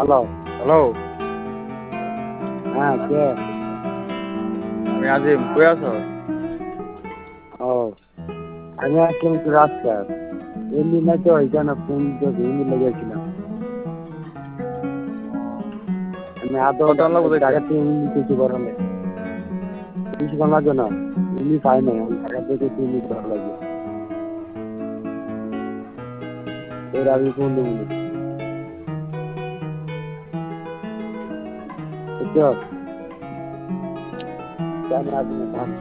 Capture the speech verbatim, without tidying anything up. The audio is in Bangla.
হ্যালো। হ্যালো। হ্যাঁ, কে? আমি আজিম, কই আছো? ও, আমি আজকে একটু রাস্তায়। এমনি না তো এখানে ফোন থেকে এমনি লেগেছিলাম। আমি আদৌ কতক্ষণ লাগবো যাইতে? ঢাকা থেকে এমনি কিছু করালে বেশিক্ষণ লাগবে না। এমনি পাই নাই, আমি ঢাকা থেকে এমনি ভালো লাগবে। এর আগে ফোন দেবো না। বুঝছো? জানি আপনি